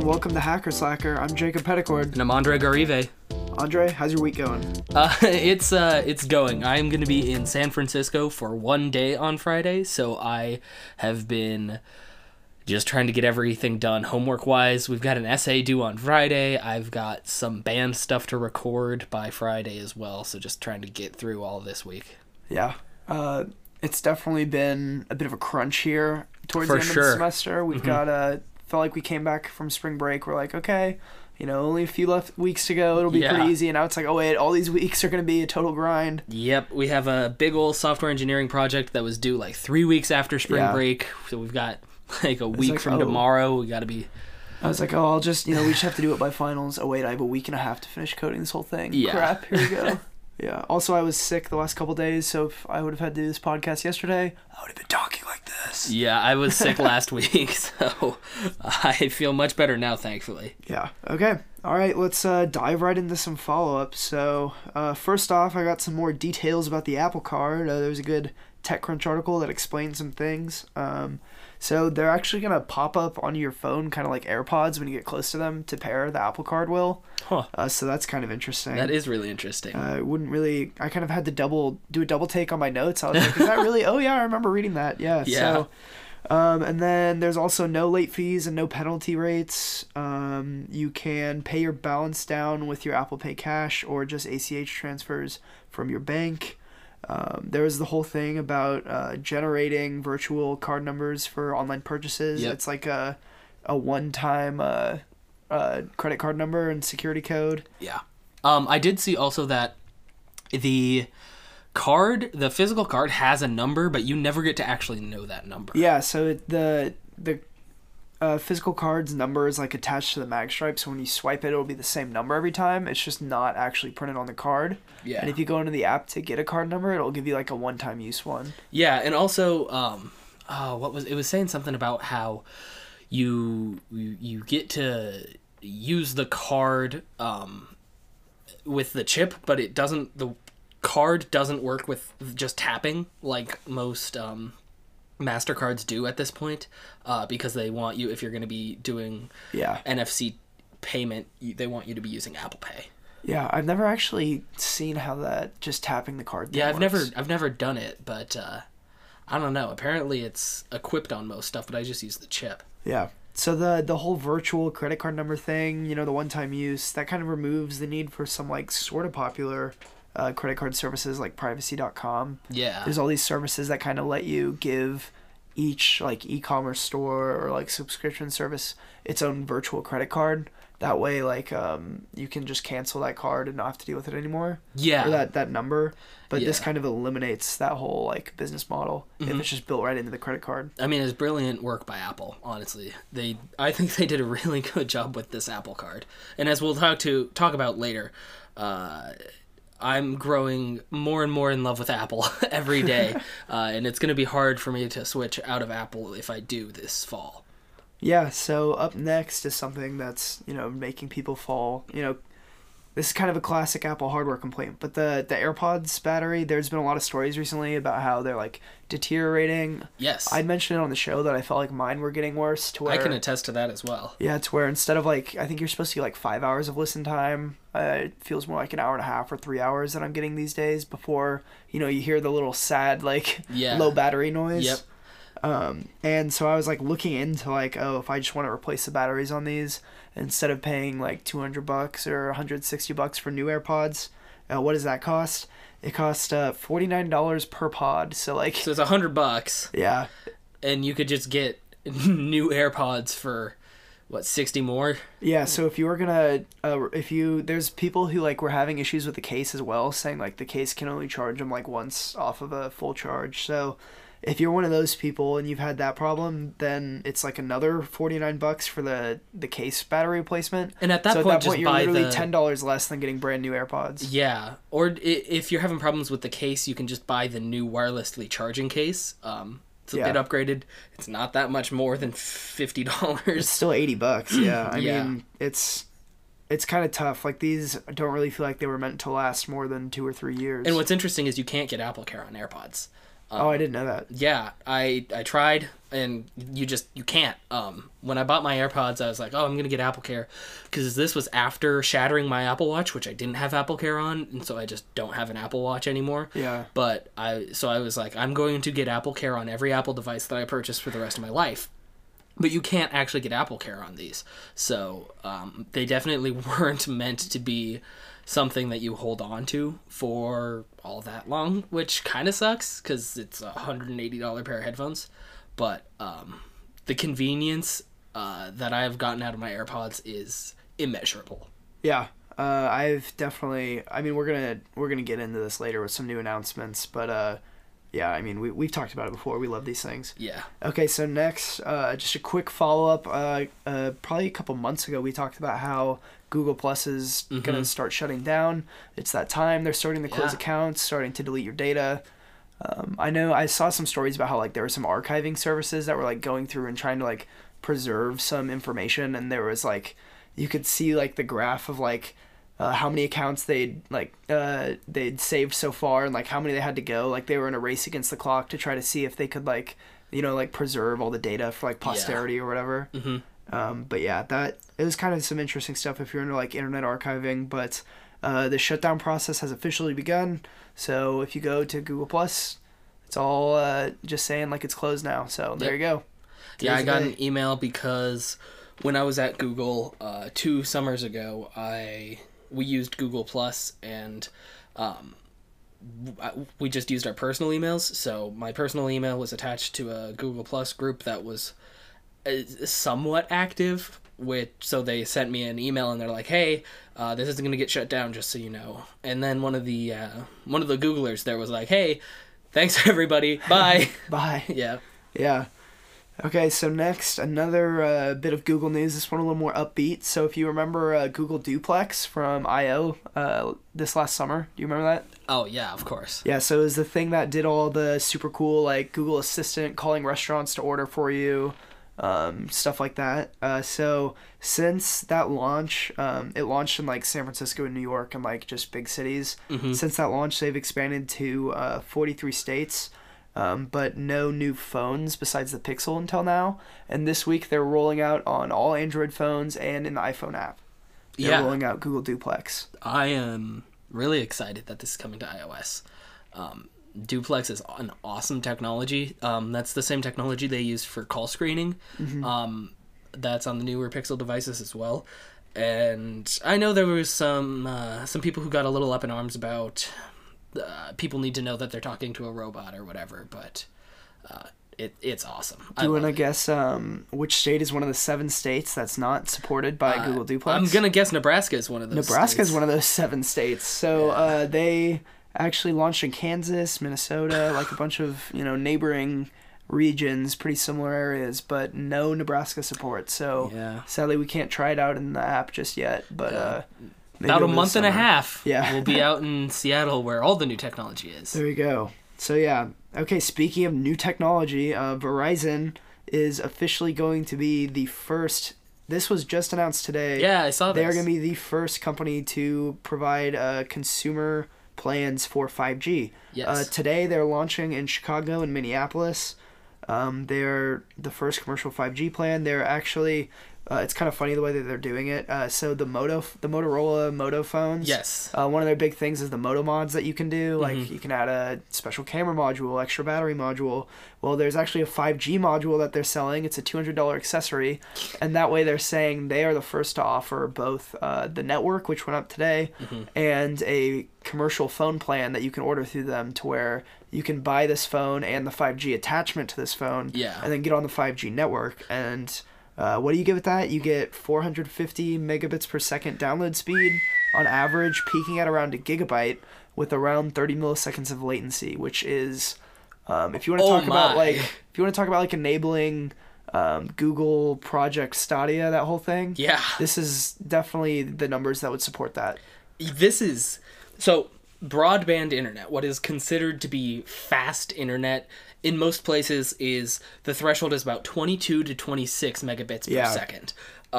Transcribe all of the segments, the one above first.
welcome to Hacker Slacker. I'm Jacob Petticord. And I'm Andre Garive. Andre, how's your week going? It's going. I'm going to be in San Francisco for one day on Friday, so I have been just trying to get everything done homework-wise. We've got an essay due on Friday. I've got some band stuff to record by Friday as well, so just trying to get through all this week. Yeah. It's definitely been a bit of a crunch here towards the end of the semester. We've got felt like we came back from spring break. We're like, okay, only a few weeks to go. It'll be pretty easy. And now it's like, oh wait, all these weeks are going to be a total grind. Yep. We have a big old software engineering project that was due like 3 weeks after spring break. So we've got like a week from tomorrow. We got to be... I was like, oh, I'll just, we just have to do it by finals. Oh wait, I have a week and a half to finish coding this whole thing. Yeah. Crap, here we go. Yeah. Also, I was sick the last couple days, so if I would have had to do this podcast yesterday, I would have been talking like this. Yeah, I was sick last week, so I feel much better now, thankfully. Yeah. Okay. All right, let's dive right into some follow-up. So, first off, I got some more details about the Apple Card. There was a good TechCrunch article that explained some things. So they're actually going to pop up on your phone, kind of like AirPods when you get close to them to pair, the Apple Card will. Huh. So that's kind of interesting. That is really interesting. I kind of had to do a double take on my notes. I was like, is that really? Oh yeah, I remember reading that. Yeah. So, and then there's also no late fees and no penalty rates. You can pay your balance down with your Apple Pay Cash or just ACH transfers from your bank. There was the whole thing about generating virtual card numbers for online purchases. Yep. It's like a one-time credit card number and security code. Yeah. I did see also that the physical card has a number, but you never get to actually know that number. Yeah, so the physical card's number is like attached to the mag stripe, so when you swipe it, it'll be the same number every time. It's just not actually printed on the card. Yeah. And if you go into the app to get a card number, it'll give you like a one-time use one. Yeah, and also, it was saying something about how you get to use the card with the chip, but the card doesn't work with just tapping like most MasterCards do at this point, because they want you, if you're going to be doing NFC payment, they want you to be using Apple Pay. Yeah, I've never actually seen how that just tapping the card thing works. I've never done it, but I don't know. Apparently it's equipped on most stuff, but I just use the chip. Yeah. So the whole virtual credit card number thing, the one-time use, that kind of removes the need for some like sort of popular credit card services like privacy.com. Yeah. There's all these services that kind of let you give each like e-commerce store or like subscription service its own virtual credit card. That way, like, you can just cancel that card and not have to deal with it anymore. Yeah. Or that number. But this kind of eliminates that whole, like, business model if it's just built right into the credit card. I mean, it's brilliant work by Apple, honestly. I think they did a really good job with this Apple Card. And as we'll talk about later, I'm growing more and more in love with Apple every day. And it's going to be hard for me to switch out of Apple if I do this fall. Yeah, so up next is something that's, making people fall. This is kind of a classic Apple hardware complaint, but the AirPods battery, there's been a lot of stories recently about how they're, like, deteriorating. Yes. I mentioned it on the show that I felt like mine were getting worse to where... I can attest to that as well. Yeah, to where instead of, like, I think you're supposed to get, like, 5 hours of listen time, it feels more like an hour and a half or 3 hours that I'm getting these days before, you hear the little sad, like, low battery noise. Yep. And so I was like looking into like, if I just want to replace the batteries on these instead of paying like $200 or $160 for new AirPods, what does that cost? It costs $49 per pod. So it's $100. Yeah. And you could just get new AirPods for what, 60 more? Yeah. So if you were gonna, there's people who like were having issues with the case as well, saying like the case can only charge them like once off of a full charge. So if you're one of those people and you've had that problem, then it's like another $49 for the case battery replacement. And at that point, you're literally $10 less than getting brand new AirPods. Yeah. Or if you're having problems with the case, you can just buy the new wirelessly charging case. It's a bit upgraded. It's not that much more than $50. It's still $80. Yeah. I mean, it's kind of tough. Like, these don't really feel like they were meant to last more than 2 or 3 years. And what's interesting is you can't get AppleCare on AirPods. I didn't know that. Yeah, I tried, and you can't. When I bought my AirPods, I was like, oh, I'm gonna get AppleCare, because this was after shattering my Apple Watch, which I didn't have AppleCare on, and so I just don't have an Apple Watch anymore. Yeah. But I was like, I'm going to get AppleCare on every Apple device that I purchase for the rest of my life. But you can't actually get AppleCare on these, so they definitely weren't meant to be something that you hold on to for all that long, which kind of sucks because it's a $180 pair of headphones. But the convenience that I've gotten out of my AirPods is immeasurable. Yeah, I've definitely. I mean, we're gonna get into this later with some new announcements, but yeah, I mean, we've talked about it before. We love these things. Yeah. Okay, so next, just a quick follow up. Probably a couple months ago, we talked about how Google Plus is gonna start shutting down. It's that time. They're starting to close accounts, starting to delete your data. I know I saw some stories about how like there were some archiving services that were like going through and trying to like preserve some information, and there was like you could see like the graph of like how many accounts they'd saved so far and like how many they had to go. Like they were in a race against the clock to try to see if they could like like preserve all the data for like posterity or whatever. But yeah, that it was kind of some interesting stuff if you're into like internet archiving. But the shutdown process has officially begun. So if you go to Google Plus, it's all just saying like it's closed now. So there you go. Yeah, I got an email because when I was at Google 2 summers ago, we used Google Plus, and we just used our personal emails. So my personal email was attached to a Google Plus group that was somewhat active. So they sent me an email, and they're like, "Hey, this isn't going to get shut down, just so you know." And then one of the Googlers there was like, "Hey, thanks everybody, bye." Bye. Yeah. Yeah. Okay, so next, another bit of Google news. This one a little more upbeat. So if you remember Google Duplex from I/O this last summer, do you remember that? Oh, yeah, of course. Yeah, so it was the thing that did all the super cool, like, Google Assistant calling restaurants to order for you, stuff like that. So since that launch, it launched in, like, San Francisco and New York and, like, just big cities. Since that launch, they've expanded to 43 states. But no new phones besides the Pixel until now. And this week they're rolling out on all Android phones and in the iPhone app. They're rolling out Google Duplex. I am really excited that this is coming to iOS. Duplex is an awesome technology. That's the same technology they use for call screening. That's on the newer Pixel devices as well. And I know there was some people who got a little up in arms about people need to know that they're talking to a robot or whatever, but it's awesome. Do you want to guess which state is one of the 7 states that's not supported by Google Duplex? I'm gonna guess Nebraska is one of those. Nebraska is one of those 7 states. So they actually launched in Kansas, Minnesota, like a bunch of neighboring regions, pretty similar areas, but no Nebraska support. So sadly, we can't try it out in the app just yet. But about a month and a half. Yeah. We'll be out in Seattle where all the new technology is. There you go. So yeah. Okay, speaking of new technology, Verizon is officially going to be the first. This was just announced today. Yeah, I saw this. They're going to be the first company to provide consumer plans for 5G. Yes. Today they're launching in Chicago and Minneapolis. They're the first commercial 5G plan. They're actually... it's kind of funny the way that they're doing it. So the Motorola Moto phones. Yes. One of their big things is the Moto mods that you can do. Like you can add a special camera module, extra battery module. Well, there's actually a 5G module that they're selling. It's a $200 accessory, and that way they're saying they are the first to offer both the network, which went up today, and a commercial phone plan that you can order through them, to where you can buy this phone and the 5G attachment to this phone, and then get on the 5G network. And what do you get with that? You get 450 megabits per second download speed on average, peaking at around a gigabyte with around 30 milliseconds of latency, which is, if you want to talk about enabling Google Project Stadia, that whole thing. Yeah. This is definitely the numbers that would support that. This is so. broadband internet, what is considered to be fast internet in most places, is the threshold is about 22 to 26 megabits per second.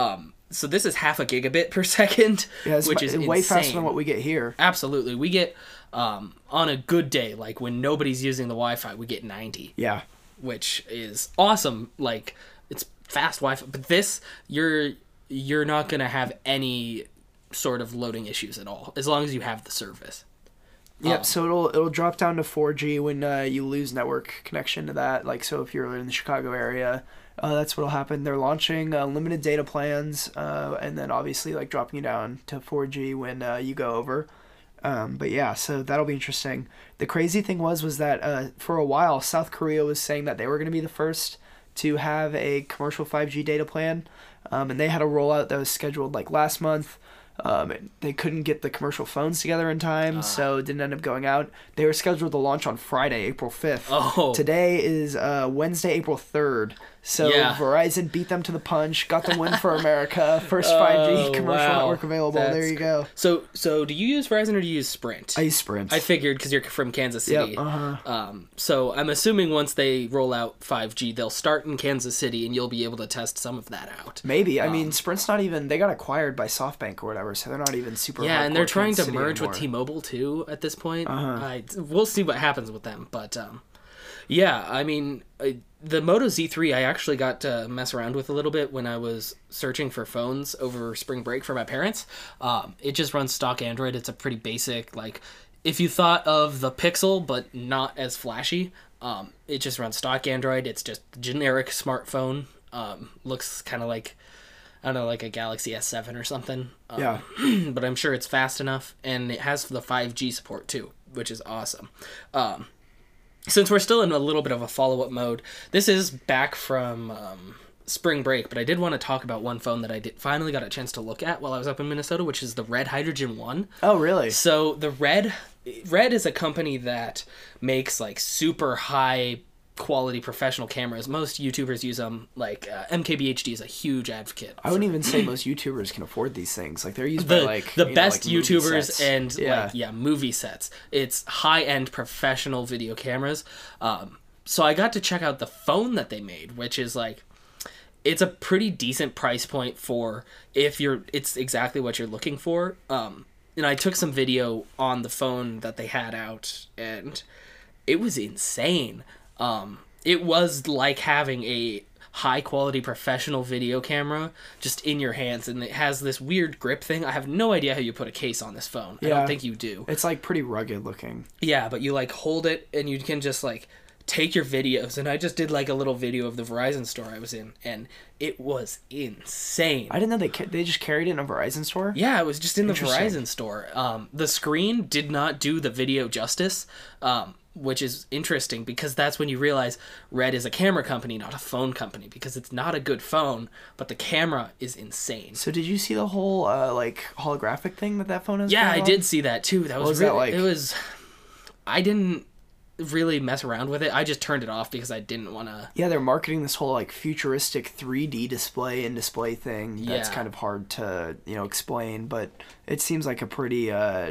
So this is half a gigabit per second, which is way faster than what we get here. Absolutely. We get, on a good day, like when nobody's using the Wi-Fi, we get 90. Yeah. Which is awesome. Like, it's fast Wi-Fi. But this, you're not going to have any sort of loading issues at all, as long as you have the service. Yep, so it'll drop down to 4G when you lose network connection to that. Like, so if you're in the Chicago area, that's what'll happen. They're launching limited data plans, and then obviously like dropping you down to 4G when you go over. But yeah, so that'll be interesting. The crazy thing was that for a while, South Korea was saying that they were going to be the first to have a commercial 5G data plan, and they had a rollout that was scheduled like last month. They couldn't get the commercial phones together in time, so it didn't end up going out. They were scheduled to launch on Friday, April 5th. Oh. Today is Wednesday, April 3rd. So Verizon beat them to the punch, got the win for America. First 5G commercial network available. There you go. So do you use Verizon or do you use Sprint? I use Sprint. I figured because you're from Kansas City. Yep, so I'm assuming once they roll out 5G, they'll start in Kansas City and you'll be able to test some of that out. Maybe. I mean, Sprint's not even... They got acquired by SoftBank or whatever, so they're not even super... Yeah, and they're trying to merge with T-Mobile too at this point. We'll see what happens with them, but... yeah, I mean, the Moto Z3 I actually got to mess around with a little bit when I was searching for phones over spring break for my parents. It just runs stock Android. It's a pretty basic, like, if you thought of the Pixel but not as flashy, it just runs stock Android. It's just generic smartphone. Looks kind of like, I don't know, like a Galaxy S7 or something. Yeah. But I'm sure it's fast enough, and it has the 5G support too, which is awesome. Since we're still in a little bit of a follow-up mode, this is back from spring break, but I did want to talk about one phone that I finally got a chance to look at while I was up in Minnesota, which is the Red Hydrogen 1. Oh, really? So the Red is a company that makes like super high quality professional cameras. Most YouTubers use them. Like MKBHD is a huge advocate. I wouldn't even say most YouTubers can afford these things. Like they're used by like the best like YouTubers and movie sets. It's high end professional video cameras. So I got to check out the phone that they made, which is like, it's a pretty decent price point for it's exactly what you're looking for. And I took some video on the phone that they had out, and it was insane. It was like having a high quality professional video camera just in your hands, and it has this weird grip thing. I have no idea how you put a case on this phone. I don't think you do. It's like pretty rugged looking. Yeah, but you like hold it and you can just like take your videos, and I just did like a little video of the Verizon store I was in, and it was insane. I didn't know they just carried it in a Verizon store? Yeah, it was just in the Verizon store. The screen did not do the video justice, which is interesting because that's when you realize Red is a camera company, not a phone company, because it's not a good phone, but the camera is insane. So did you see the whole like holographic thing that phone has? Yeah, I did see that too. That was that like? It was. I didn't really mess around with it. I just turned it off because I didn't want to. Yeah, they're marketing this whole like futuristic 3D display thing. That's kind of hard to explain, but it seems like a pretty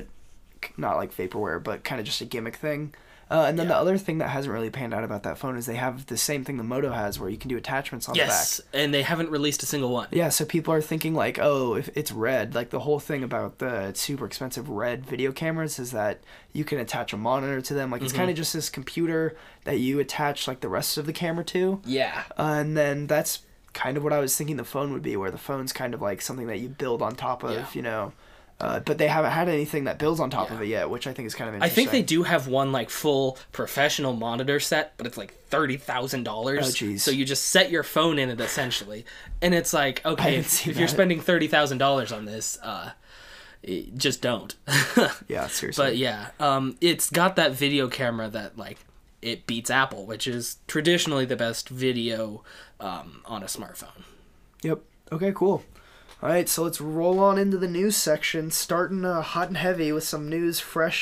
not like vaporware, but kind of just a gimmick thing. And then the other thing that hasn't really panned out about that phone is they have the same thing the Moto has, where you can do attachments on the back. Yes, and they haven't released a single one. Yeah, so people are thinking like, oh, if it's Red, like the whole thing about the super expensive Red video cameras is that you can attach a monitor to them. Like it's kind of just this computer that you attach like the rest of the camera to. Yeah. And then that's kind of what I was thinking the phone would be, where the phone's kind of like something that you build on top of, but they haven't had anything that builds on top of it yet, which I think is kind of interesting. I think they do have one like full professional monitor set, but it's like $30,000. Oh, jeez. So you just set your phone in it essentially, and it's like, okay, if you're spending $30,000 on this, just don't. Yeah, seriously. But yeah, it's got that video camera that like it beats Apple, which is traditionally the best video on a smartphone. Yep. Okay. Cool. All right, so let's roll on into the news section, starting hot and heavy with some news fresh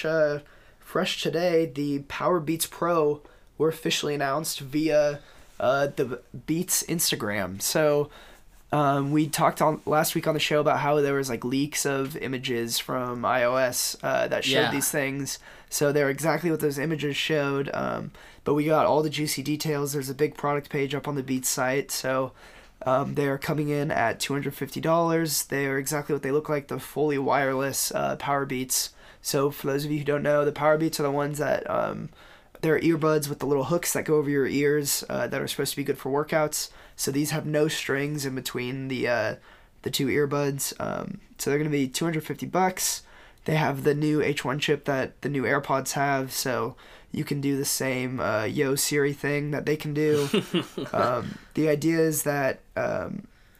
today. The Power Beats Pro were officially announced via the Beats Instagram. So We talked on last week on the show about how there was like leaks of images from iOS that showed these things. So they're exactly what those images showed. But we got all the juicy details. There's a big product page up on the Beats site. So they're coming in at $250. They're exactly what they look like, the fully wireless Power Beats. So for those of you who don't know, the Power Beats are the ones that they're earbuds with the little hooks that go over your ears that are supposed to be good for workouts. So these have no strings in between the two earbuds. So they're going to be $250. They have the new H1 chip that the new AirPods have, so you can do the same Yo Siri thing that they can do. The idea is that so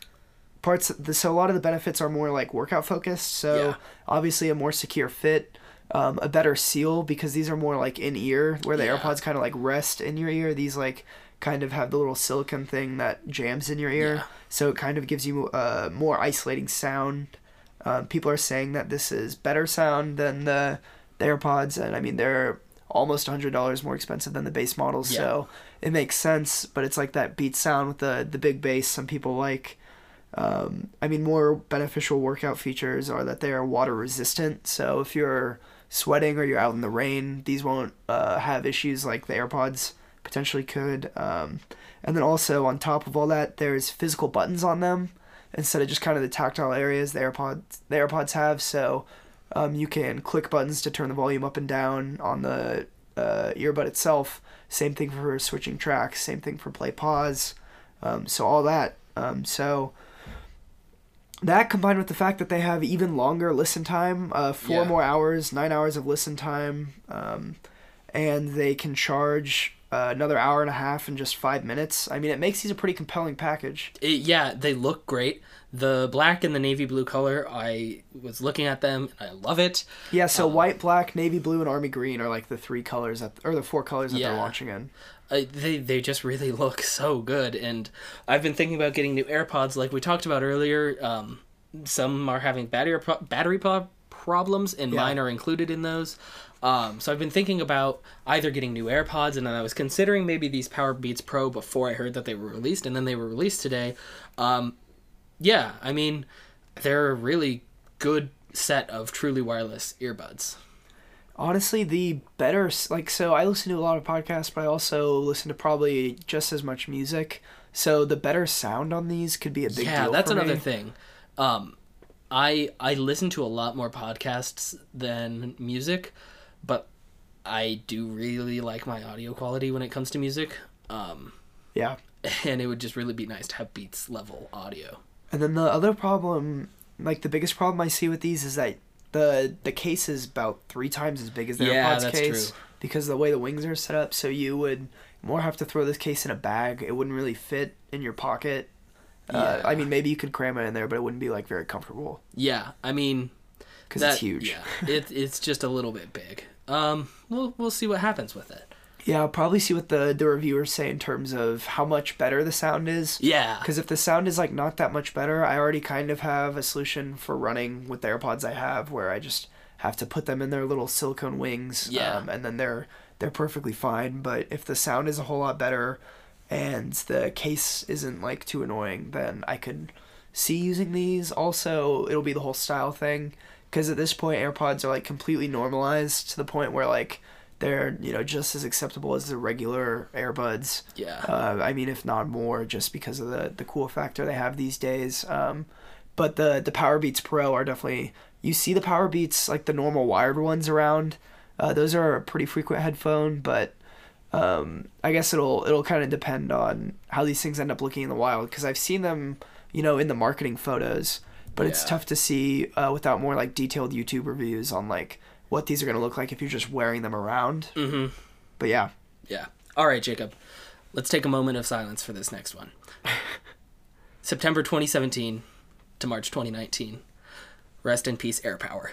a lot of the benefits are more like workout focused. So obviously a more secure fit. A better seal, because these are more like in ear, where the AirPods kind of like rest in your ear. These like kind of have the little silicone thing that jams in your ear, so it kind of gives you more isolating sound. People are saying that this is better sound than the AirPods, and I mean they're almost $100 more expensive than the base models, so it makes sense. But it's like that Beats sound with the big bass. Some people like. I mean, more beneficial workout features are that they are water resistant. So if you're sweating or you're out in the rain, these won't have issues like the AirPods potentially could. And then also on top of all that, there's physical buttons on them instead of just kind of the tactile areas the AirPods have. So you can click buttons to turn the volume up and down on the earbud itself. Same thing for switching tracks. Same thing for play pause. So all that. So that combined with the fact that they have even longer listen time, 4 more hours, 9 hours of listen time, and they can charge another hour and a half in just 5 minutes. I mean, it makes these a pretty compelling package. They look great. The black and the navy blue color, I was looking at them, and I love it. Yeah, so white, black, navy blue, and army green are like the 3 colors, or the 4 colors that they're launching in. They just really look so good, and I've been thinking about getting new AirPods like we talked about earlier. Some are having battery problems, and mine are included in those. So I've been thinking about either getting new AirPods, and then I was considering maybe these Power Beats Pro before I heard that they were released, and then they were released today. I mean, they're a really good set of truly wireless earbuds. Honestly, the better, so I listen to a lot of podcasts, but I also listen to probably just as much music. So the better sound on these could be a big deal. Yeah, that's another thing. I listen to a lot more podcasts than music, but I do really like my audio quality when it comes to music. And it would just really be nice to have Beats level audio. And then the other problem, like the biggest problem I see with these is that the case is about 3 times as big as the AirPods case. True. Because of the way the wings are set up, so you would more have to throw this case in a bag. It wouldn't really fit in your pocket. I mean, maybe you could cram it in there, but it wouldn't be like very comfortable. Yeah, I mean, because it's huge. Yeah, it's just a little bit big. We'll see what happens with it. Yeah, I'll probably see what the reviewers say in terms of how much better the sound is. Yeah. Because if the sound is like not that much better, I already kind of have a solution for running with the AirPods I have, where I just have to put them in their little silicone wings. Yeah. And then they're perfectly fine. But if the sound is a whole lot better and the case isn't like too annoying, then I could see using these. Also, it'll be the whole style thing, because at this point AirPods are like completely normalized to the point where like they're just as acceptable as the regular AirBuds. Yeah. I mean, if not more, just because of the cool factor they have these days. But the Power Beats Pro are definitely, you see the Power Beats, like the normal wired ones around. Those are a pretty frequent headphone, but I guess it'll kind of depend on how these things end up looking in the wild, because I've seen them, in the marketing photos, but it's tough to see without more like detailed YouTube reviews on like what these are going to look like if you're just wearing them around. Mm-hmm. But yeah. Yeah. All right, Jacob. Let's take a moment of silence for this next one. September 2017 to March 2019. Rest in peace, AirPower.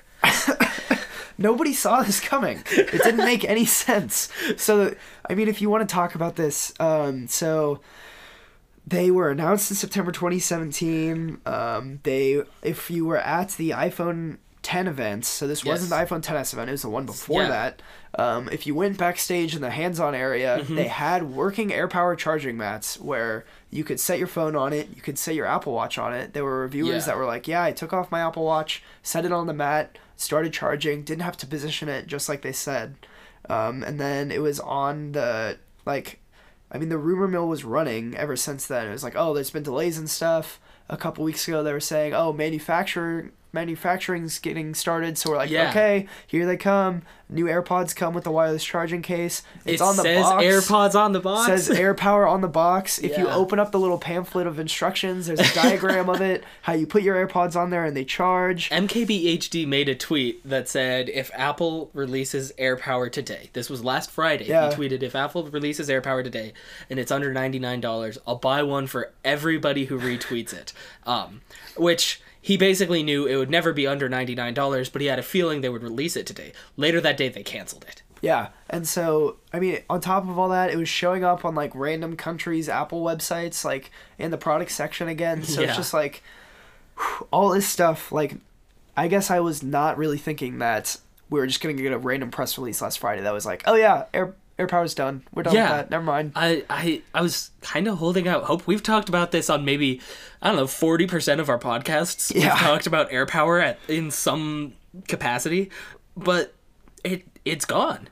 Nobody saw this coming. It didn't make any sense. So, I mean, if you want to talk about this, so they were announced in September 2017. If you were at the iPhone 10 events, so this wasn't the iPhone XS event, it was the one before that. If you went backstage in the hands-on area, they had working AirPower charging mats where you could set your phone on it, you could set your Apple Watch on it. There were reviewers that were like, yeah, I took off my Apple Watch, set it on the mat, started charging, didn't have to position it, just like they said. And then it was on the, like, I mean, the rumor mill was running ever since then. It was like, oh, there's been delays and stuff. A couple weeks ago, they were saying, oh, manufacturing's getting started, so we're like, okay, here they come. New AirPods come with the wireless charging case. It's on the box. It says AirPods on the box. It says AirPower on the box. If you open up the little pamphlet of instructions, there's a diagram of it, how you put your AirPods on there and they charge. MKBHD made a tweet that said, if Apple releases AirPower today, this was last Friday, he tweeted, if Apple releases AirPower today and it's under $99, I'll buy one for everybody who retweets it. Which... he basically knew it would never be under $99, but he had a feeling they would release it today. Later that day, they canceled it. Yeah, and so, I mean, on top of all that, it was showing up on, like, random countries' Apple websites, like, in the product section again. So it's just, like, all this stuff, like, I guess I was not really thinking that we were just going to get a random press release last Friday that was like, oh, yeah, AirPower's done. We're done with that. Never mind. I was kind of holding out hope. We've talked about this on maybe, I don't know, 40% of our podcasts. We've talked about AirPower in some capacity, but it's gone.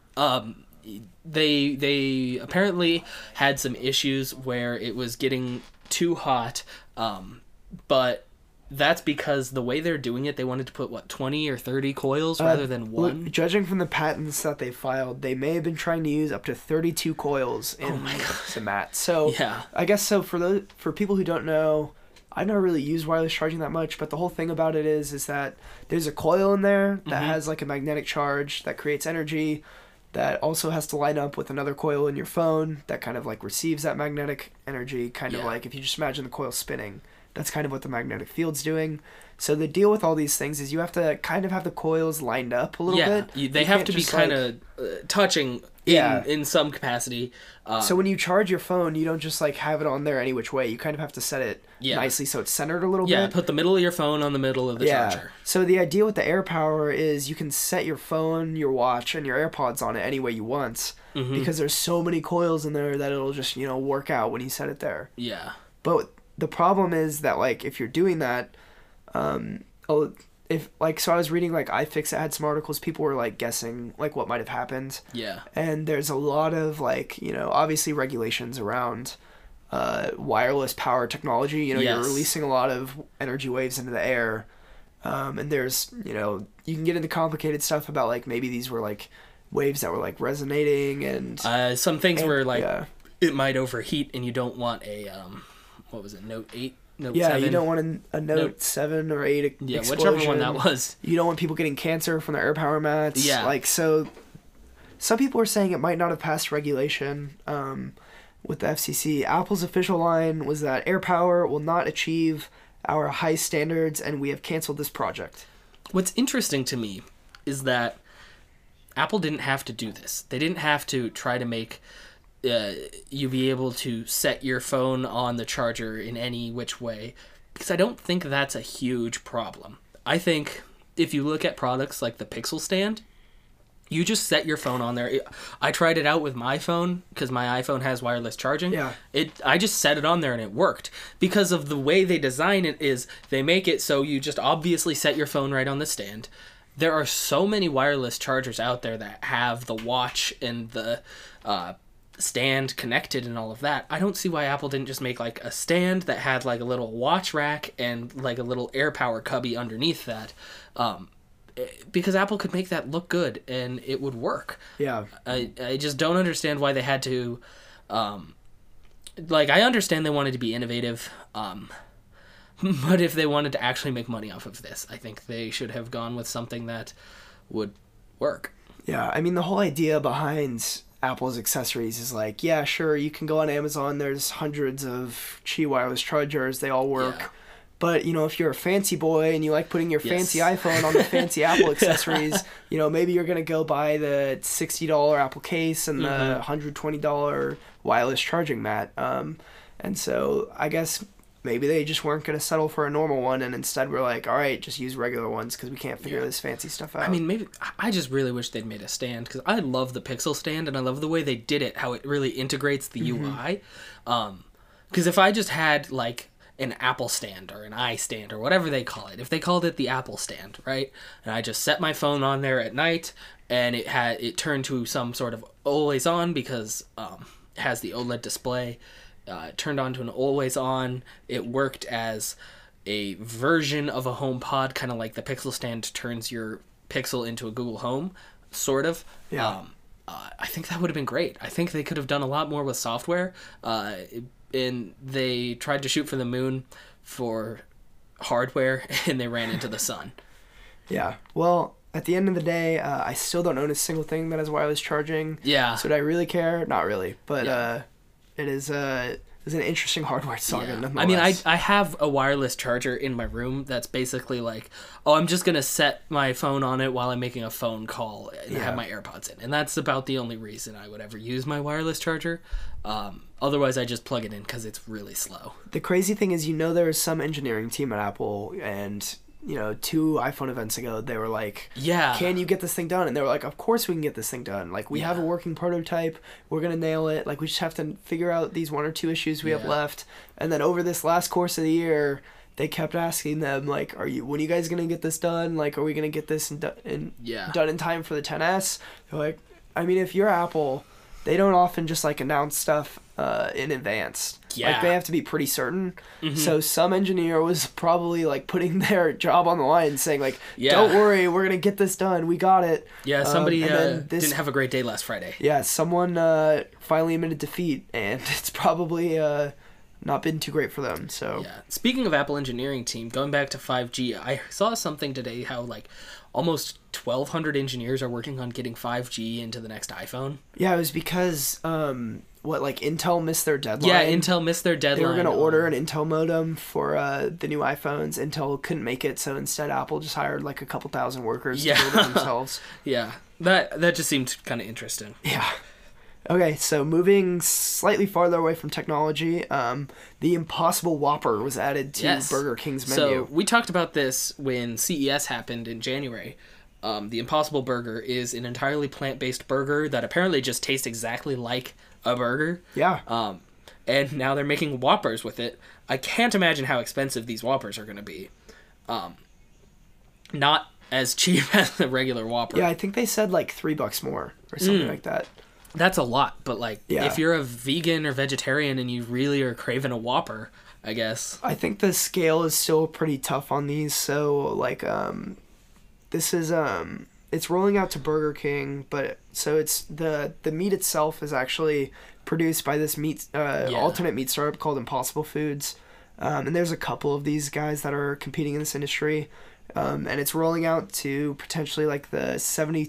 They apparently had some issues where it was getting too hot, but that's because the way they're doing it, they wanted to put, 20 or 30 coils rather than one? Look, judging from the patents that they filed, they may have been trying to use up to 32 coils in the mat. So, I guess so for people who don't know, I've never really used wireless charging that much, but the whole thing about it is that there's a coil in there that has, like, a magnetic charge that creates energy that also has to line up with another coil in your phone that kind of, like, receives that magnetic energy, kind of like if you just imagine the coil spinning. That's kind of what the magnetic field's doing. So the deal with all these things is you have to kind of have the coils lined up a little bit. They have to be kind of touching in some capacity. So when you charge your phone, you don't just, like, have it on there any which way. You kind of have to set it nicely so it's centered a little bit. Yeah, put the middle of your phone on the middle of the charger. So the idea with the AirPower is you can set your phone, your watch, and your AirPods on it any way you want. Because there's so many coils in there that it'll just, work out when you set it there. Yeah. But the problem is that, like, if you're doing that, so I was reading, like, iFixit had some articles, people were, like, guessing, like, what might have happened. Yeah. And there's a lot of, like, obviously regulations around wireless power technology. You're releasing a lot of energy waves into the air. And there's, you can get into complicated stuff about, like, maybe these were, like, waves that were, like, resonating and... some things were, like, it might overheat and you don't want a... what was it, Note 8? Note 7? You don't want a Note 7 or 8 explosion. Whichever one that was. You don't want people getting cancer from the AirPower mats. Yeah. Like, so some people are saying it might not have passed regulation with the FCC. Apple's official line was that AirPower will not achieve our high standards and we have canceled this project. What's interesting to me is that Apple didn't have to do this. They didn't have to try to make... you be able to set your phone on the charger in any which way, because I don't think that's a huge problem. I think if you look at products like the Pixel Stand, you just set your phone on there. I tried it out with my phone because my iPhone has wireless charging. Yeah. I just set it on there and it worked. Because of the way they design it is they make it so you just obviously set your phone right on the stand. There are so many wireless chargers out there that have the watch and the stand connected and all of that. I don't see why Apple didn't just make, like, a stand that had, like, a little watch rack and, like, a little AirPower cubby underneath that. Because Apple could make that look good and it would work. Yeah. I just don't understand why they had to... I understand they wanted to be innovative, but if they wanted to actually make money off of this, I think they should have gone with something that would work. Yeah, I mean, the whole idea behind Apple's accessories is like, yeah, sure, you can go on Amazon, there's hundreds of Qi wireless chargers, they all work. Yeah. But, if you're a fancy boy and you like putting your fancy iPhone on the fancy Apple accessories, maybe you're going to go buy the $60 Apple case and the $120 wireless charging mat. And so I guess maybe they just weren't going to settle for a normal one, and instead we're like, all right, just use regular ones because we can't figure this fancy stuff out. I mean, maybe I just really wish they'd made a stand, because I love the Pixel stand, and I love the way they did it, how it really integrates the UI. Because if I just had like an Apple stand or an iStand or whatever they call it, if they called it the Apple stand, right, and I just set my phone on there at night, and it turned to some sort of always on because it has the OLED display. It turned on to an always on. It worked as a version of a HomePod, kind of like the Pixel stand turns your Pixel into a Google Home, sort of. Yeah. I think that would have been great. I think they could have done a lot more with software. And they tried to shoot for the moon for hardware, and they ran into the sun. Yeah. Well, at the end of the day, I still don't own a single thing that has wireless charging. Yeah. So do I really care? Not really. But it is an interesting hardware saga nonetheless. I mean, I have a wireless charger in my room that's basically like, oh, I'm just going to set my phone on it while I'm making a phone call and have my AirPods in. And that's about the only reason I would ever use my wireless charger. Otherwise, I just plug it in because it's really slow. The crazy thing is, there was some engineering team at Apple, and 2 iPhone events ago, they were like, can you get this thing done? And they were like, of course we can get this thing done. Like, we have a working prototype. We're going to nail it. Like, we just have to figure out these 1 or 2 issues we have left. And then over this last course of the year, they kept asking them, like, when are you guys going to get this done? Like, are we going to get this done in time for the 10S? They're like, I mean, if you're Apple, they don't often just, like, announce stuff in advance. Yeah. Like, they have to be pretty certain. Mm-hmm. So some engineer was probably, like, putting their job on the line, saying, like, don't worry, we're going to get this done. We got it. Yeah, somebody didn't have a great day last Friday. Yeah, someone finally admitted defeat, and it's probably not been too great for them. So yeah. Speaking of Apple engineering team, going back to 5G, I saw something today how, like, almost 1,200 engineers are working on getting 5G into the next iPhone. Yeah, it was because Intel missed their deadline. Yeah, Intel missed their deadline. They were going to order an Intel modem for the new iPhones. Intel couldn't make it, so instead Apple just hired like a couple thousand workers to build it themselves. Yeah, that just seemed kind of interesting. Yeah. Okay, so moving slightly farther away from technology, the Impossible Whopper was added to Burger King's menu. So we talked about this when CES happened in January. The Impossible Burger is an entirely plant-based burger that apparently just tastes exactly like a burger. Yeah. And now they're making Whoppers with it. I can't imagine how expensive these Whoppers are going to be. Not as cheap as the regular Whopper. Yeah, I think they said like $3 more or something like that. That's a lot, but like if you're a vegan or vegetarian and you really are craving a Whopper, I guess. I think the scale is still pretty tough on these, so like this is it's rolling out to Burger King, but so it's the meat itself is actually produced by this alternate meat startup called Impossible Foods. And there's a couple of these guys that are competing in this industry. And it's rolling out to potentially like the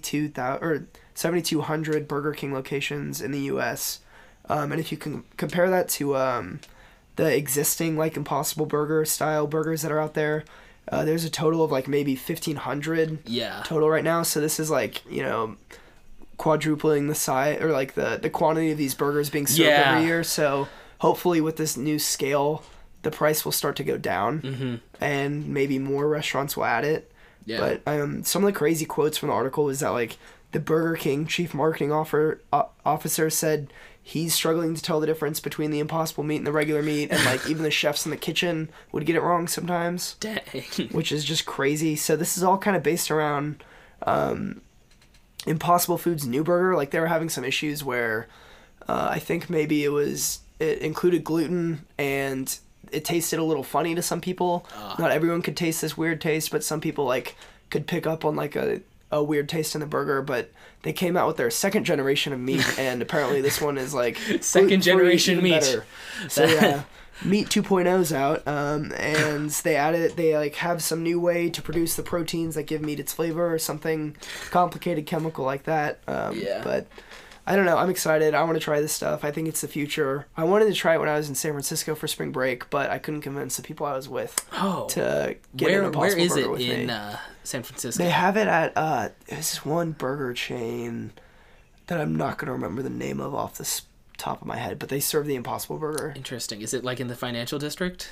7,200 Burger King locations in the U.S. And if you can compare that to the existing like Impossible Burger style burgers that are out there, there's a total of like maybe 1,500 total right now. So this is like, quadrupling the size or like the quantity of these burgers being served every year. So hopefully with this new scale, the price will start to go down and maybe more restaurants will add it. Yeah. But some of the crazy quotes from the article was that like the Burger King chief marketing officer said he's struggling to tell the difference between the Impossible meat and the regular meat, and like even the chefs in the kitchen would get it wrong sometimes. Dang. Which is just crazy. So this is all kind of based around Impossible Foods' new burger. Like they were having some issues where I think maybe it included gluten and it tasted a little funny to some people. Not everyone could taste this weird taste, but some people like could pick up on like a weird taste in the burger. But they came out with their second generation of meat, and apparently this one is like second generation meat. Better. So yeah, Meat 2.0's out, and they like have some new way to produce the proteins that give meat its flavor or something complicated chemical like that. But I don't know. I'm excited. I want to try this stuff. I think it's the future. I wanted to try it when I was in San Francisco for spring break, but I couldn't convince the people I was with to get an Impossible Burger with me. Where is it in San Francisco? They have it at this one burger chain that I'm not going to remember the name of off the top of my head, but they serve the Impossible Burger. Interesting. Is it like in the financial district?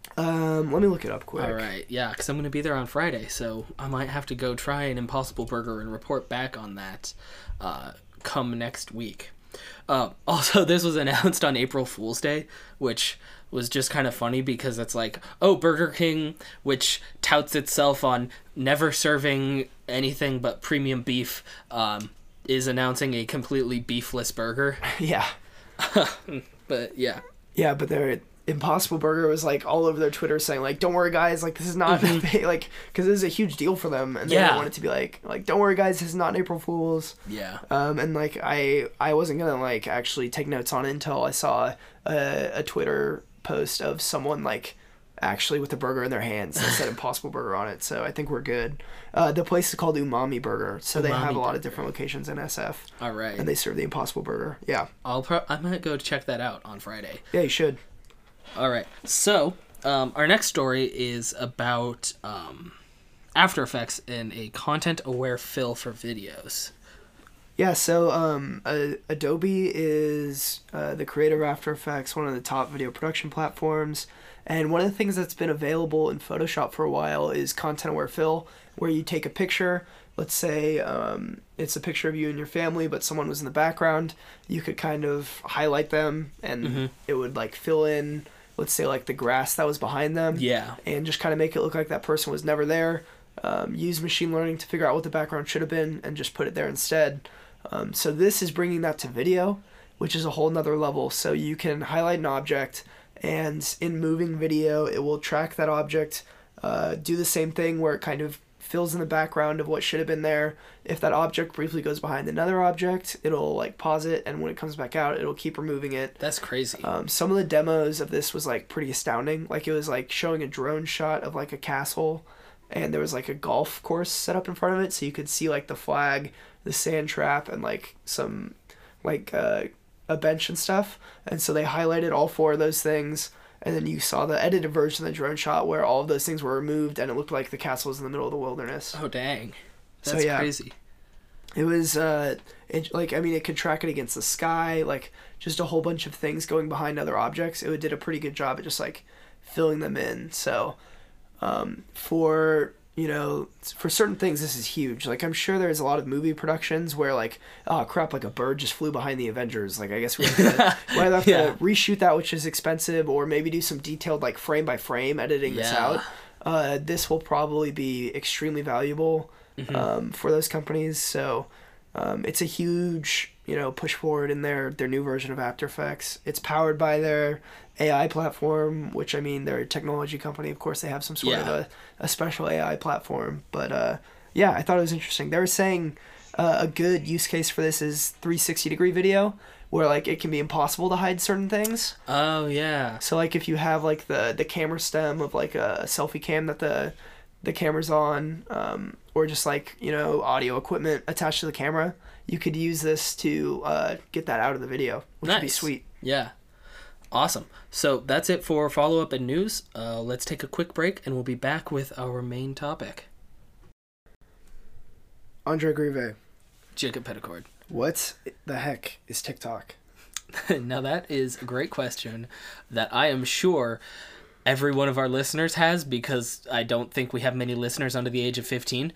Let me look it up quick. All right, yeah, because I'm going to be there on Friday, so I might have to go try an Impossible Burger and report back on that come next week. Also, this was announced on April Fool's Day, which was just kind of funny because it's like, oh, Burger King, which touts itself on never serving anything but premium beef, is announcing a completely beefless burger. Yeah. But yeah. Yeah, but their Impossible Burger was like all over their Twitter saying like, don't worry guys, like this is not like, because this is a huge deal for them, and they don't want it to be like don't worry guys, this is not an April Fool's. Yeah. And like I wasn't gonna like actually take notes on it until I saw a Twitter post of someone like actually with a burger in their hands that said Impossible Burger on it. So I think we're good. The place is called Umami Burger, so they have a lot of different locations in SF. All right. And they serve the Impossible Burger. Yeah. I might go check that out on Friday. Yeah, you should. All right. So our next story is about After Effects and a content-aware fill for videos. Yeah, so Adobe is the creator of After Effects, one of the top video production platforms. And one of the things that's been available in Photoshop for a while is content-aware fill, where you take a picture. Let's say it's a picture of you and your family, but someone was in the background. You could kind of highlight them, and it would like fill in, let's say, like the grass that was behind them. Yeah. And just kind of make it look like that person was never there. Use machine learning to figure out what the background should have been and just put it there instead. So this is bringing that to video, which is a whole nother level. So you can highlight an object, and in moving video, it will track that object, do the same thing where it kind of fills in the background of what should have been there. If that object briefly goes behind another object, it'll like pause it, and when it comes back out, it'll keep removing it. That's crazy. Some of the demos of this was like pretty astounding. Like it was like showing a drone shot of like a castle, and there was like a golf course set up in front of it, so you could see like the flag, the sand trap, and like some like a bench and stuff. And so they highlighted all four of those things, and then you saw the edited version of the drone shot where all of those things were removed, and it looked like the castle was in the middle of the wilderness. Oh dang, that's crazy. It was it could track it against the sky, like just a whole bunch of things going behind other objects. It did a pretty good job at just like filling them in. So for certain things, this is huge. Like, I'm sure there's a lot of movie productions where, like, oh, crap, like, a bird just flew behind the Avengers. Like, I guess we have to reshoot that, which is expensive, or maybe do some detailed, like, frame-by-frame editing this out. This will probably be extremely valuable for those companies. So it's a huge, push forward in their new version of After Effects. It's powered by their AI platform, which, I mean, they're a technology company. Of course, they have some sort of a special AI platform. But, I thought it was interesting. They were saying a good use case for this is 360-degree video, where, like, it can be impossible to hide certain things. Oh, yeah. So, like, if you have, like, the camera stem of, like, a selfie cam that the camera's on, or just, like, audio equipment attached to the camera, you could use this to get that out of the video, which would be sweet. Yeah. Awesome. So that's it for follow-up and news. Let's take a quick break, and we'll be back with our main topic. Andre Grieve. Jacob Petticord. What the heck is TikTok? Now that is a great question that I am sure every one of our listeners has, because I don't think we have many listeners under the age of 15.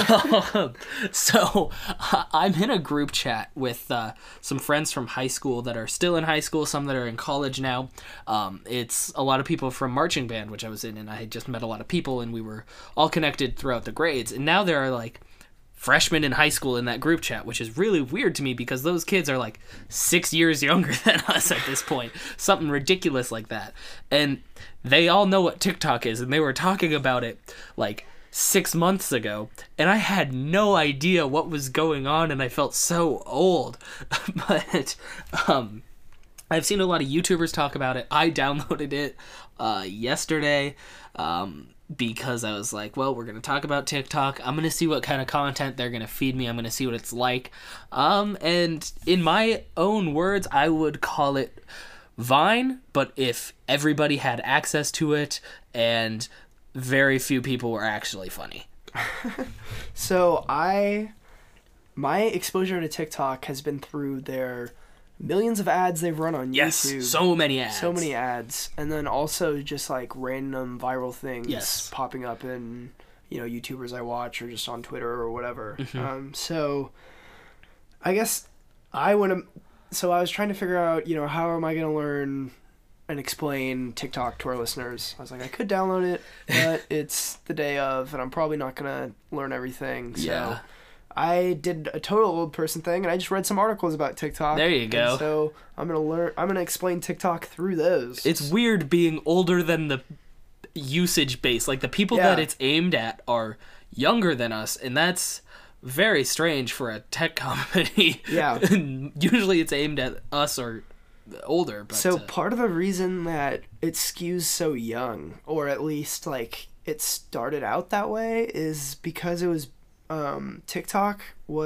So I'm in a group chat with some friends from high school that are still in high school, some that are in college now. It's a lot of people from marching band, which I was in, and I had just met a lot of people, and we were all connected throughout the grades. And now there are like freshmen in high school in that group chat, which is really weird to me because those kids are like 6 years younger than us at this point. Something ridiculous like that. And they all know what TikTok is, and they were talking about it like 6 months ago, and I had no idea what was going on, and I felt so old. But I've seen a lot of YouTubers talk about it. I downloaded it yesterday because I was like, well, we're going to talk about TikTok. I'm going to see what kind of content they're going to feed me. I'm going to see what it's like. And in my own words, I would call it Vine, but if everybody had access to it and very few people were actually funny. So my exposure to TikTok has been through their millions of ads they've run on Yes, YouTube. so many ads. So many ads. And then also just like random viral things popping up in, YouTubers I watch or just on Twitter or whatever. So I guess I was trying to figure out, how am I going to learn and explain TikTok to our listeners. I was like, I could download it, but it's the day of, and I'm probably not going to learn everything. So I did a total old person thing, and I just read some articles about TikTok. There you go. So I'm gonna explain TikTok through those. It's weird being older than the usage base. Like, the people that it's aimed at are younger than us, and that's very strange for a tech company. Yeah. Usually it's aimed at us or older. But, so part of the reason that it skews so young, or at least like it started out that way, is because it was TikTok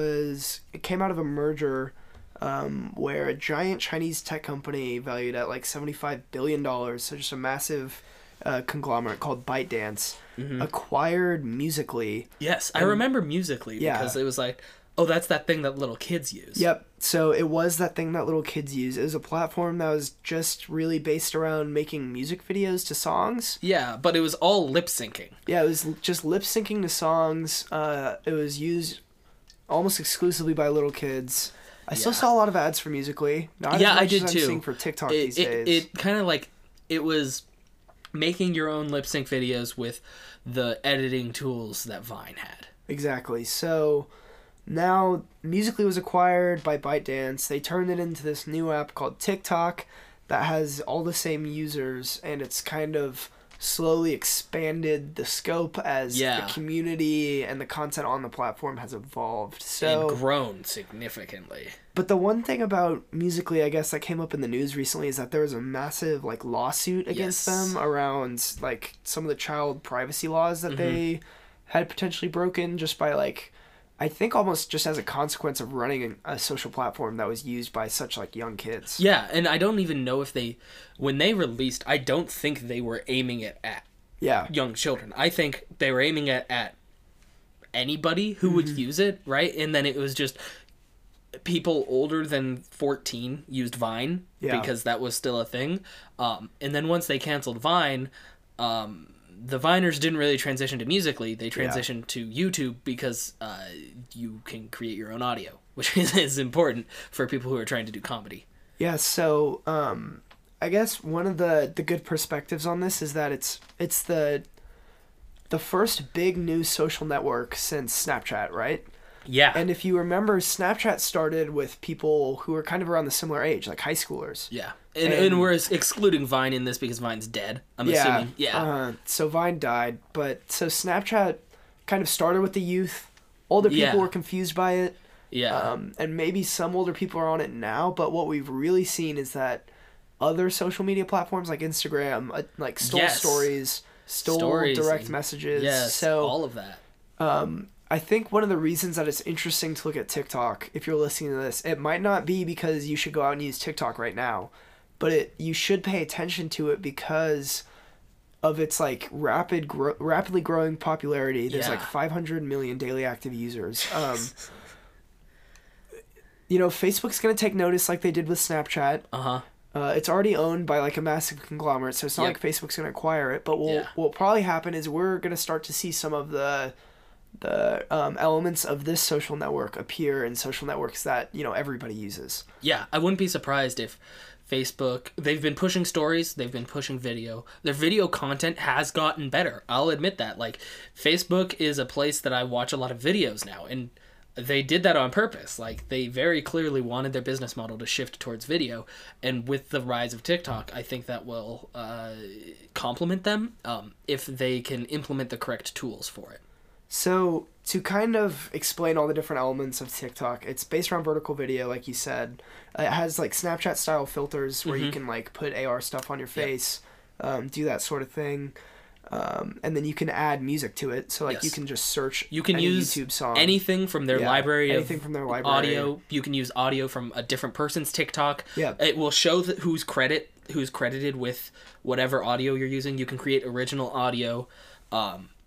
it came out of a merger where a giant Chinese tech company valued at like $75 billion, so just a massive conglomerate called ByteDance, acquired Musical.ly. Yes, I remember Musical.ly because it was like, oh, that's that thing that little kids use. Yep. So it was that thing that little kids use. It was a platform that was just really based around making music videos to songs. Yeah, but it was all lip syncing. Yeah, it was just lip syncing to songs. It was used almost exclusively by little kids. I still saw a lot of ads for Musical.ly. Not as much I did as I'm too. seeing for TikTok these days. It kind of like, it was making your own lip sync videos with the editing tools that Vine had. Exactly. So now Musical.ly was acquired by ByteDance. They turned it into this new app called TikTok that has all the same users, and it's kind of slowly expanded the scope as the community and the content on the platform has evolved. So and grown significantly. But the one thing about Musical.ly, I guess, that came up in the news recently is that there was a massive like lawsuit against them around like some of the child privacy laws that they had potentially broken just by like, I think almost just as a consequence of running a social platform that was used by such like young kids. Yeah, and I don't even know if when they released, I don't think they were aiming it at young children. I think they were aiming it at anybody who would use it, right? And then it was just people older than 14 used Vine because that was still a thing. And then once they canceled Vine, the Viners didn't really transition to Musical.ly. They transitioned to YouTube because you can create your own audio, which is important for people who are trying to do comedy. Yeah, so I guess one of the good perspectives on this is that it's the first big new social network since Snapchat, right? Yeah. And if you remember, Snapchat started with people who were kind of around the similar age, like high schoolers. Yeah. And we're excluding Vine in this because Vine's dead, I'm assuming. Yeah. So Vine died, but so Snapchat kind of started with the youth. Older people were confused by it. Yeah. And maybe some older people are on it now, but what we've really seen is that other social media platforms like Instagram, like stole stories, direct messages. Yes, so all of that. I think one of the reasons that it's interesting to look at TikTok, if you're listening to this, it might not be because you should go out and use TikTok right now, but you should pay attention to it because of its like rapidly growing popularity. There's like 500 million daily active users. Facebook's going to take notice like they did with Snapchat. It's already owned by like a massive conglomerate, so it's not like Facebook's going to acquire it, but what'll probably happen is we're going to start to see some of the elements of this social network appear in social networks that everybody uses. Yeah, I wouldn't be surprised if Facebook, they've been pushing stories, they've been pushing video. Their video content has gotten better. I'll admit that. Like, Facebook is a place that I watch a lot of videos now, and they did that on purpose. Like, they very clearly wanted their business model to shift towards video, and with the rise of TikTok, I think that will complement them if they can implement the correct tools for it. So, to kind of explain all the different elements of TikTok, it's based around vertical video, like you said. It has, like, Snapchat-style filters where you can, like, put AR stuff on your face, do that sort of thing. And then you can add music to it. So, like, you can just search any YouTube song. Anything from their library of audio. You can use audio from a different person's TikTok. Yeah. It will show who's credited with whatever audio you're using. You can create original audio.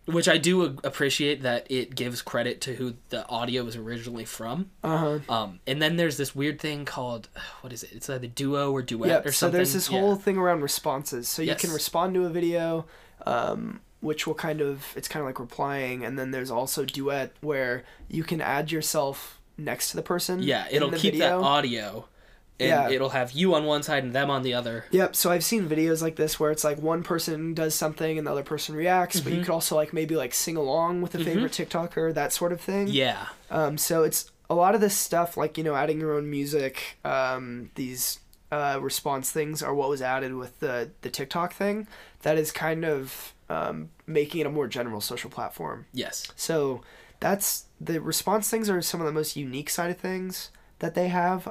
Which I do appreciate that it gives credit to who the audio was originally from. And then there's this weird thing called, what is it? It's either duo or duet or something. So there's this whole thing around responses. So you can respond to a video, which will it's kind of like replying. And then there's also duet where you can add yourself next to the person. Yeah, it'll keep that audio. And it'll have you on one side and them on the other. Yep, so I've seen videos like this where it's like one person does something and the other person reacts, but you could also like maybe like sing along with a favorite TikToker, that sort of thing. Yeah. So it's a lot of this stuff, like, you know, adding your own music, these response things are what was added with the TikTok thing that is kind of making it a more general social platform. Yes. So that's the response things are some of the most unique side of things that they have.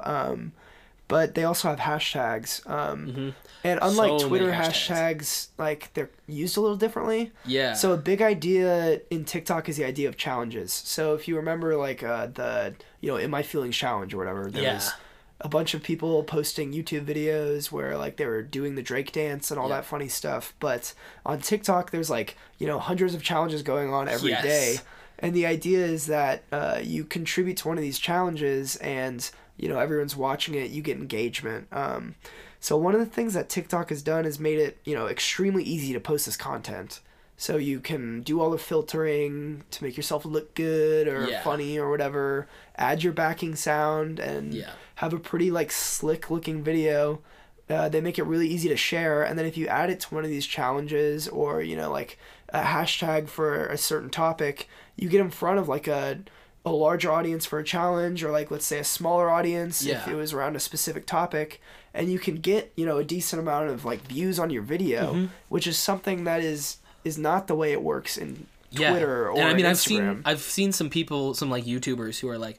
But they also have hashtags. And unlike Twitter hashtags, like, they're used a little differently. Yeah. So a big idea in TikTok is the idea of challenges. So if you remember, like, the, you know, Am I Feeling Challenge or whatever, there was a bunch of people posting YouTube videos where, like, they were doing the Drake dance and all that funny stuff. But on TikTok, there's, like, you know, hundreds of challenges going on every day. And the idea is that you contribute to one of these challenges and, you know, everyone's watching it, you get engagement. So one of the things that TikTok has done is made it, you know, extremely easy to post this content. So you can do all the filtering to make yourself look good or funny or whatever, add your backing sound and have a pretty, like, slick looking video. They make it really easy to share, and then if you add it to one of these challenges or, you know, like a hashtag for a certain topic, you get in front of like a larger audience for a challenge, or like, let's say, a smaller audience if it was around a specific topic, and you can get, you know, a decent amount of like views on your video, which is something that is not the way it works in Twitter or and I mean, Instagram. I've seen some people, some like YouTubers who are like,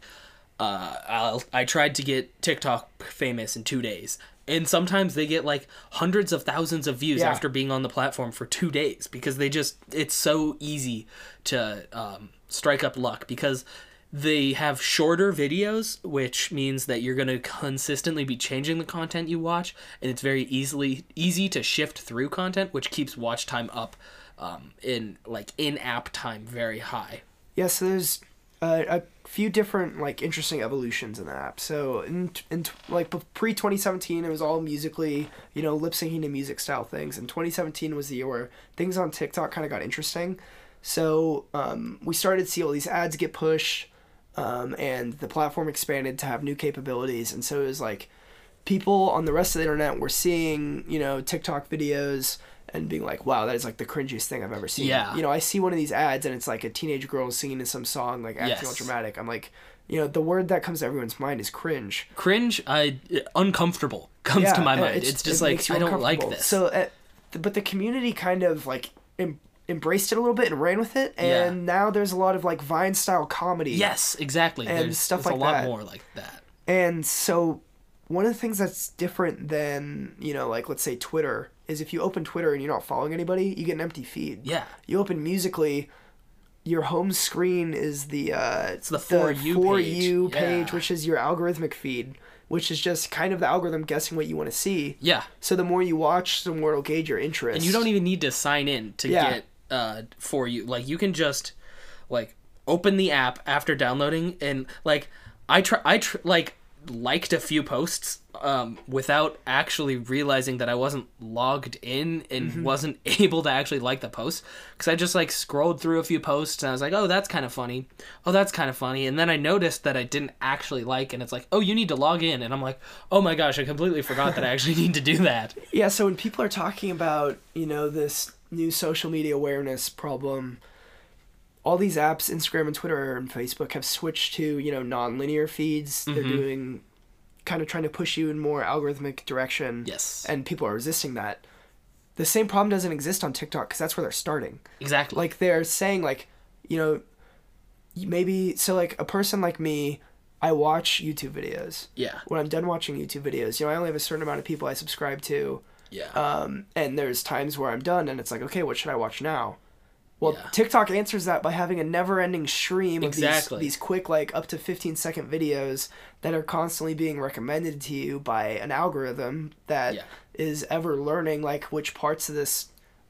I tried to get TikTok famous in 2 days. And sometimes they get like hundreds of thousands of views after being on the platform for 2 days because it's so easy to strike up luck because they have shorter videos, which means that you're going to consistently be changing the content you watch, and it's very easy to shift through content, which keeps watch time up in-app time very high. Yeah, so there's a few different like interesting evolutions in the app. So in like pre-2017, it was all musically, you know, lip syncing to music style things. And 2017 was the year where things on TikTok kind of got interesting. So we started to see all these ads get pushed, and the platform expanded to have new capabilities. And so it was like people on the rest of the internet were seeing, you know, TikTok videos and being like, wow, that is like the cringiest thing I've ever seen. Yeah. You know, I see one of these ads and it's like a teenage girl singing in some song, like acting all dramatic. I'm like, you know, the word that comes to everyone's mind is cringe. Cringe, uncomfortable comes to my mind. It's just like, I don't like this. So, but the community kind of like embraced it a little bit and ran with it. And now there's a lot of like Vine style comedy. Yes, exactly. And stuff like that. There's a lot more like that. And so one of the things that's different than, you know, like let's say Twitter is if you open Twitter and you're not following anybody, you get an empty feed. Yeah. You open Musical.ly, your home screen is it's the For You page, which is your algorithmic feed, which is just kind of the algorithm guessing what you want to see. Yeah. So the more you watch, the more it'll gauge your interest. And you don't even need to sign in to get For You. Like, you can just like open the app after downloading, and like I liked a few posts without actually realizing that I wasn't logged in and wasn't able to actually like the post, because I just like scrolled through a few posts and I was like, oh, that's kind of funny, and then I noticed that I didn't actually like, and it's like, oh, you need to log in, and I'm like, oh my gosh, I completely forgot that I actually need to do that. Yeah, so when people are talking about, you know, this new social media awareness problem, all these apps, Instagram and Twitter and Facebook, have switched to, you know, non-linear feeds. They're doing, kind of trying to push you in more algorithmic direction. Yes. And people are resisting that. The same problem doesn't exist on TikTok because that's where they're starting. Exactly. Like, they're saying, like, you know, maybe, so, like, a person like me, I watch YouTube videos. Yeah. When I'm done watching YouTube videos, you know, I only have a certain amount of people I subscribe to. Yeah. And there's times where I'm done and it's like, okay, what should I watch now? Well, TikTok answers that by having a never-ending stream of these quick, like, up to 15-second videos that are constantly being recommended to you by an algorithm that is ever learning, like, which parts of this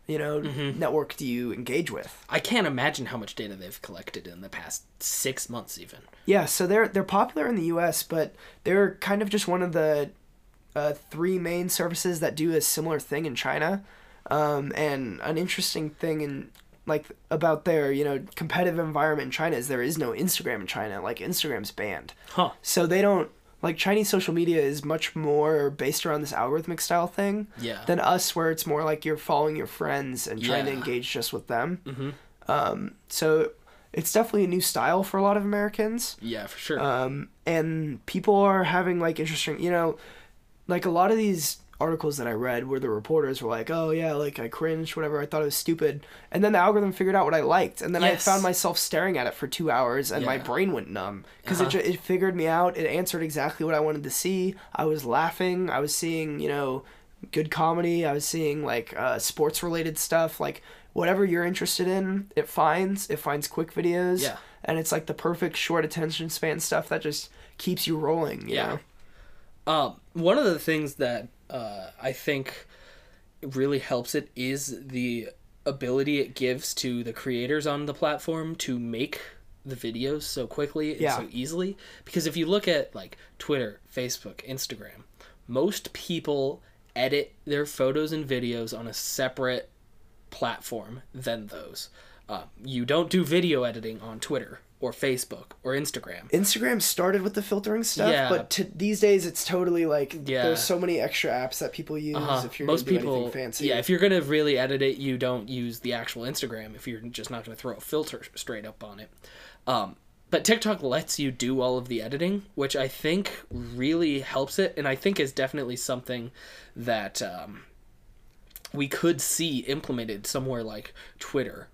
network do you engage with? I can't imagine how much data they've collected in the past 6 months even. Yeah, so they're popular in the US, but they're kind of just one of the 3 main services that do a similar thing in China. And an interesting thing about their, competitive environment in China is there is no Instagram in China. Like, Instagram's banned. Huh. So they don't, Chinese social media is much more based around this algorithmic style thing than us, where it's more like you're following your friends and trying to engage just with them. Mm-hmm. So it's definitely a new style for a lot of Americans. Yeah, for sure. And people are having, interesting, a lot of these articles that I read where the reporters were like, oh yeah, I cringed, whatever, I thought it was stupid, and then the algorithm figured out what I liked, and then I found myself staring at it for 2 hours, and my brain went numb, because it figured me out, it answered exactly what I wanted to see, I was laughing, I was seeing, good comedy, I was seeing, sports related stuff, whatever you're interested in, it finds quick videos, and it's, the perfect short attention span stuff that just keeps you rolling, you know? One of the things that I think really helps it is the ability it gives to the creators on the platform to make the videos so quickly and so easily. Because if you look at Twitter, Facebook, Instagram, most people edit their photos and videos on a separate platform than those. You don't do video editing on Twitter or Facebook or Instagram. Instagram started with the filtering stuff, but these days it's totally there's so many extra apps that people use if you're going to do anything fancy. Yeah, if you're going to really edit it, you don't use the actual Instagram if you're just not going to throw a filter straight up on it. But TikTok lets you do all of the editing, which I think really helps it, and I think is definitely something that we could see implemented somewhere like Twitter,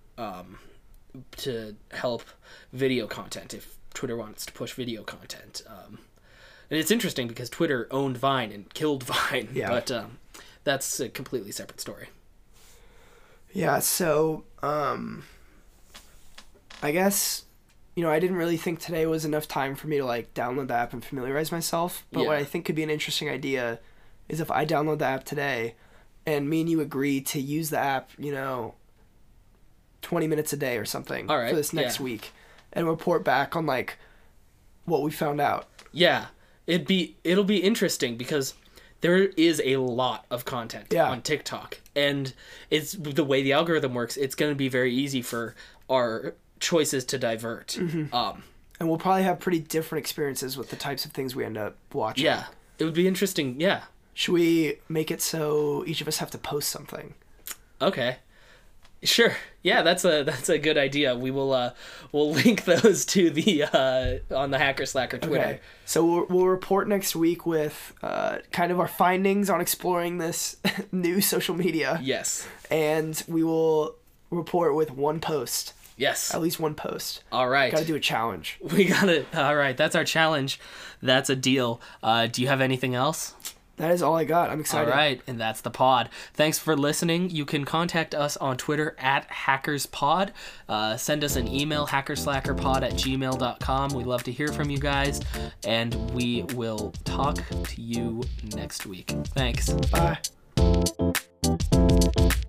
to help video content if Twitter wants to push video content. And it's interesting because Twitter owned Vine and killed Vine, but that's a completely separate story. Yeah, so I guess, I didn't really think today was enough time for me to download the app and familiarize myself, but what I think could be an interesting idea is if I download the app today and me and you agree to use the app, 20 minutes a day or something for this next week, and report back on what we found out. Yeah, it'll be interesting because there is a lot of content on TikTok, and it's the way the algorithm works. It's going to be very easy for our choices to divert. Mm-hmm. And we'll probably have pretty different experiences with the types of things we end up watching. Yeah, it would be interesting. Yeah. Should we make it so each of us have to post something? Okay. Sure. Yeah, that's a good idea. We will we'll link those to the on the Hacker Slacker Twitter. Okay. So we'll report next week with kind of our findings on exploring this new social media. Yes. And we will report with one post. Yes. At least one post. All right. Got to do a challenge. We got it. All right. That's our challenge. That's a deal. Do you have anything else? That is all I got. I'm excited. All right, and that's the pod. Thanks for listening. You can contact us on Twitter at HackersPod. Send us an email, hackerslackerpod@gmail.com. We'd love to hear from you guys, and we will talk to you next week. Thanks. Bye.